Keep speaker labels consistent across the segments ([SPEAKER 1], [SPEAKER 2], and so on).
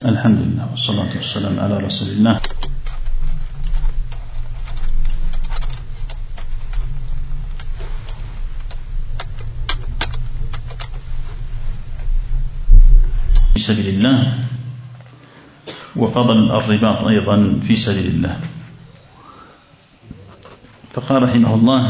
[SPEAKER 1] الحمد لله والصلاة والسلام على رسول الله. في سبيل الله وفضل الرباط أيضا في سبيل الله. فقال رحمه الله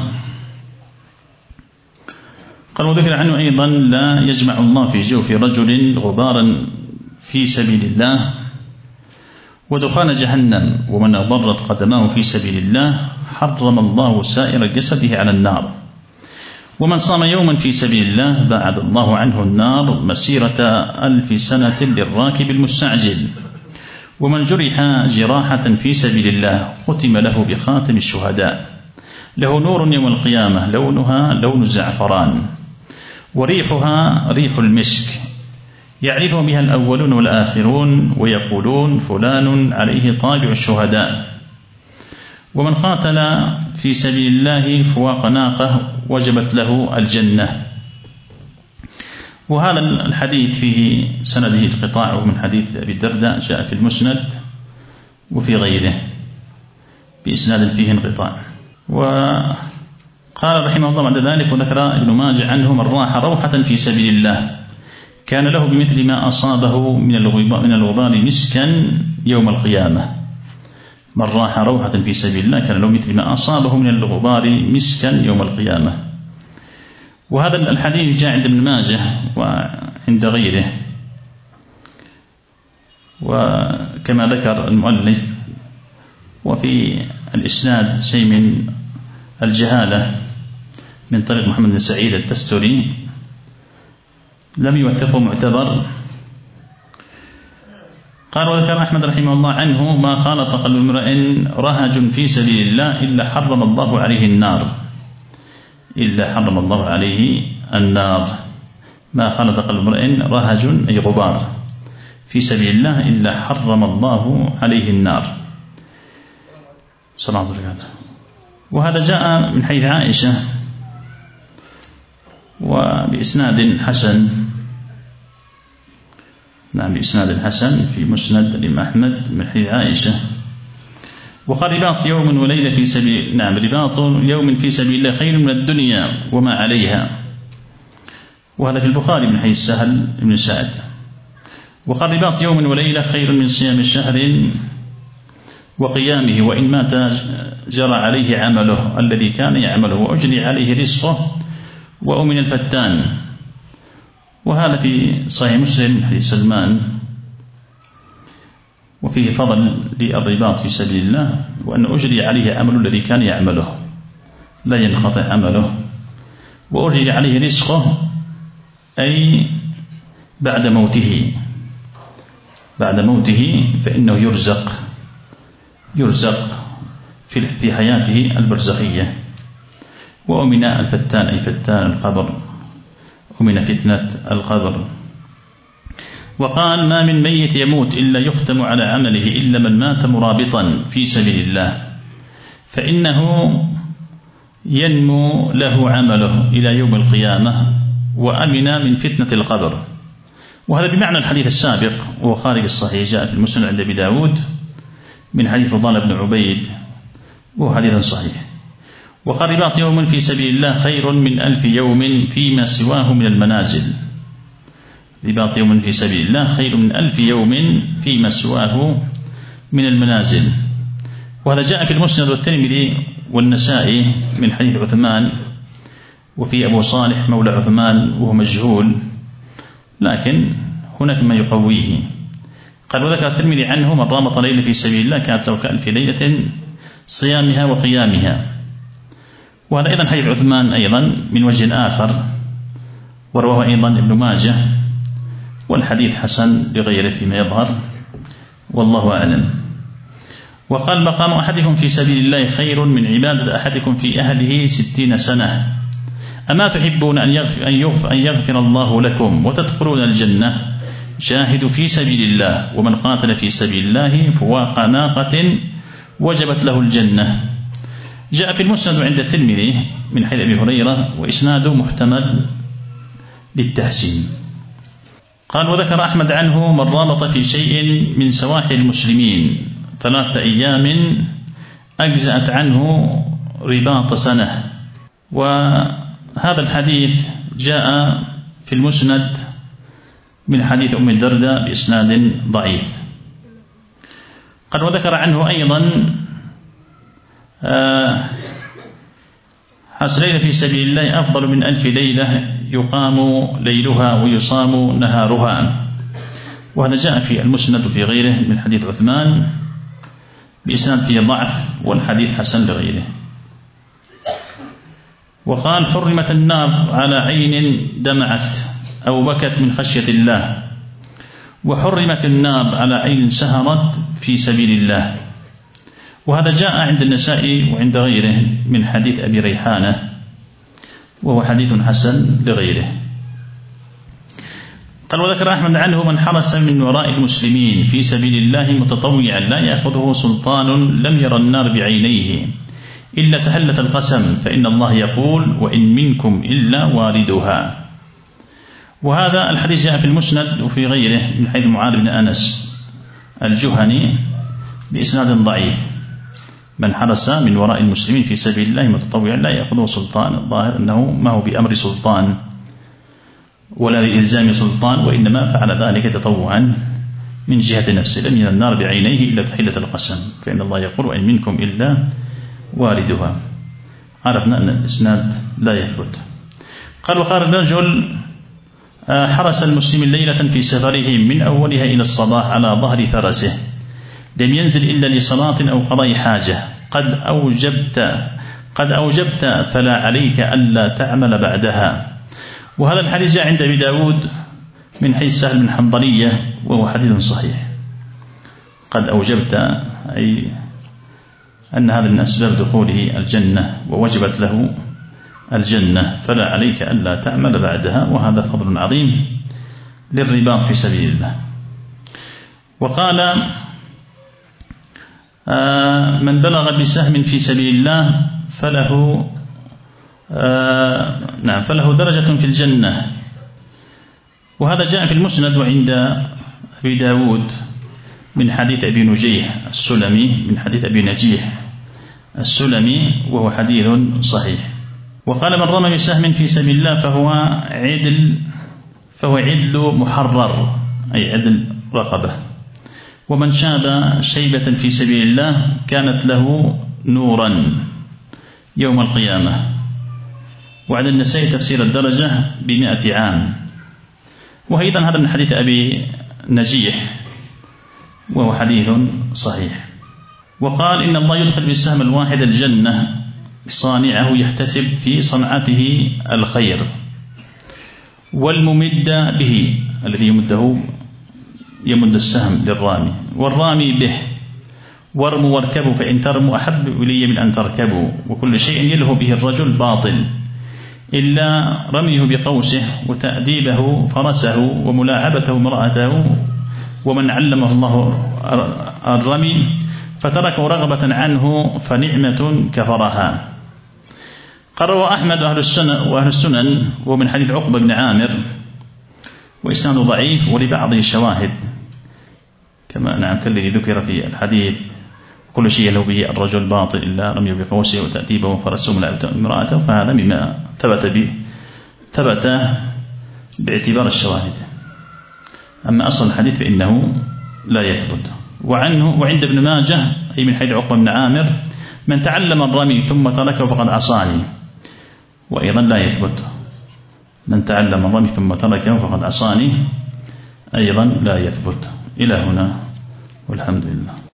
[SPEAKER 1] قال وذكر عنه أيضا لا يجمع الله في جوف رجل غبارا في سبيل الله ودخان جهنم ومن أضرت قدماه في سبيل الله حرم الله سائر جسده على النار ومن صام يوما في سبيل الله بعد الله عنه النار مسيرة 1000 سنة للراكب المستعجل ومن جرح جراحة في سبيل الله ختم له بخاتم الشهداء له نور يوم القيامة لونها لون الزعفران وريحها ريح المسك يعرف بها الأولون والآخرون ويقولون فلان عليه طابع الشهداء ومن قاتل في سبيل الله فواق ناقة وجبت له الجنة. وهذا الحديث فيه سنده انقطاع ومن حديث أبي الدرداء جاء في المسند وفي غيره بإسناد فيه انقطاع. وقال رحمه الله بعد ذلك وذكر ابن ماجه عنه من راح روحة في سبيل الله كان له بمثل ما أصابه من الغبار مسكا يوم القيامة. من راح روحة في سبيل الله كان له مثل ما أصابه من الغبار مسكا يوم القيامة. وهذا الحديث جاء عند ابن ماجه وعند غيره وكما ذكر المؤلف وفي الإسناد شيء من الجهالة من طريق محمد بن سعيد التستري لم يوثقه معتبر. قال وذكر أحمد رحمه الله عنه ما خالط قلب امرئ رهج في سبيل الله إلا حرم الله عليه النار ما خالط قلب امرئ رهج أي غبار في سبيل الله إلا حرم الله عليه النار. صلى الله عليه وسلم. وهذا جاء من حيث عائشة وبإسناد حسن بإسناد حسن في مسند الإمام أحمد من حديث عائشة. وقال رباط يوم وليلة في سبيل رباط يوم في سبيل الله خير من الدنيا وما عليها. وهذا في البخاري من حديث سهل بن سعد. وقال رباط يوم وليلة خير من صيام شهر وقيامه وإن مات جرى عليه عمله الذي كان يعمله وأجري عليه رزقه وأمن الفتان. وهذا في صحيح مسلم حديث سلمان وفيه فضل للرباط في سبيل الله وأن أجري عليه عمل الذي كان يعمله لا ينقطع عمله وأجري عليه رزقه أي بعد موته فإنه يرزق في حياته البرزخية وأمن الفتان أي فتان القبر ومن فتنة القبر. وقال ما من ميت يموت إلا يختم على عمله إلا من مات مرابطا في سبيل الله فإنه ينمو له عمله إلى يوم القيامة وأمن من فتنة القبر. وهذا بمعنى الحديث السابق وهو خارج الصحيح جاء في المسند عند أبي داود من حديث فضال بن عبيد وهو حديث صحيح. وقال رباط يوم في سبيل الله خير من 1000 يوم فيما سواه من المنازل. رباط يوم في سبيل الله خير من 1000 يوم فيما سواه من المنازل. وهذا جاء في المسند والترمذي والنسائي من حديث عثمان وفي أبو صالح مولى عثمان وهو مجهول لكن هناك ما يقويه. قال وذكر الترمذي عنه من رابط ليلة في سبيل الله كانت له ك1000 ليلة صيامها وقيامها. وهذا أيضا حديث عثمان أيضا من وجه آخر ورواه أيضا ابن ماجه والحديث حسن بغيره فيما يظهر والله أعلم. وقال مقام أحدكم في سبيل الله خير من عبادة أحدكم في أهله 60 سنة أما تحبون أن يغفر الله لكم وتدخلون الجنة جاهدوا في سبيل الله ومن قاتل في سبيل الله فواق ناقة وجبت له الجنة. جاء في المسند عند الترمذي من حديث أبي هريرة وإسناده محتمل للتحسين. قال وذكر أحمد عنه من رابط في شيء من سواحل المسلمين 3 أيام أجزأت عنه رباط سنة. وهذا الحديث جاء في المسند من حديث أم الدرداء بإسناد ضعيف. قال وذكر عنه أيضا ليلة في سبيل الله أفضل من 1000 ليلة يقام ليلها ويصام نهارها. وهذا جاء في المسند وفي غيره من حديث عثمان بإسناد فيه ضعف والحديث حسن لغيره. وقال حرمت النار على عين دمعت أو بكت من خشية الله، وحرمت النار على عين سهرت في سبيل الله. وهذا جاء عند النسائي وعند غيره من حديث أبي ريحانة وهو حديث حسن لغيره. قال وذكر أحمد عنه من حرس من وراء المسلمين في سبيل الله متطوعا لا يأخذه سلطان لم ير النار بعينيه إلا تحلة القسم، فإن الله يقول وإن منكم إلا واردها. وهذا الحديث جاء في المسند وفي غيره من حيث معاذ بن أنس الجهني بإسناد ضعيف من حرس من وراء المسلمين في سبيل الله متطوعا لا يأخذه سلطان. الظاهر أنه ما هو بأمر سلطان ولا بإلزام سلطان، وإنما فعل ذلك تطوعا من جهة نفسه لم ير النار بعينيه إلا تحلة القسم، فإن الله يقول وإن منكم إلا واردها. عرفنا أن الإسناد لا يثبت. قال وقال الرجل حرس المسلم ليلة في سفره من أولها إلى الصباح على ظهر فرسه لم ينزل إلا لصلاة أو قضاء حاجة قد أوجبت فلا عليك ألا تعمل بعدها. وهذا الحديث جاء عند أبي داود من حديث سهل بن حنظلية وهو حديث صحيح. قد أوجبت أي أن هذا من أسباب دخوله الجنة ووجبت له الجنة فلا عليك ألا تعمل بعدها، وهذا فضل عظيم للرباط في سبيل الله. وقال من بلغ بسهم في سبيل الله فله درجة في الجنة. وهذا جاء في المسند وعند أبي داود من حديث أبي نجيح السلمي من حديث أبي نجيح السلمي وهو حديث صحيح. وقال من رمى بسهم في سبيل الله فهو عدل محرر أي عدل رقبة. ومن شاب شيبة في سبيل الله كانت له نورا يوم القيامة. وعند النسائي تفسير الدرجة ب100 عام. وأيضا هذا من حديث أبي نجيح وهو حديث صحيح. وقال إن الله يدخل بالسهم الواحد الجنة صانعه يحتسب في صنعته الخير، والممد به الذي يمد السهم للرامي، والرامي به، وارموا واركبوا فإن ترموا أحب إلي من أن تركبوا، وكل شيء يلهو به الرجل باطل إلا رميه بقوسه وتأديبه فرسه وملاعبته امرأته. ومن علمه الله الرمي فتركه رغبة عنه فنعمة كفرها. قرأ أحمد وأهل السنن ومن حديث عقبة بن عامر وإسناده ضعيف ولبعضه شواهد كما كالذي ذكر في الحديث كل شيء له به الرجل باطل إلا رميه بقوسه وتأديبه فرسه وملاعبته امرأته، فهذا مما ثبت باعتبار الشواهد. أما أصل الحديث فإنه لا يثبت. وعند ابن ماجه أي من حديث عقبة بن عامر من تعلم الرمي ثم تركه فقد عصاني، وأيضا لا يثبت من تعلم الرمي ثم تركه فقد عصاني أيضا لا يثبت. إلى هنا والحمد لله.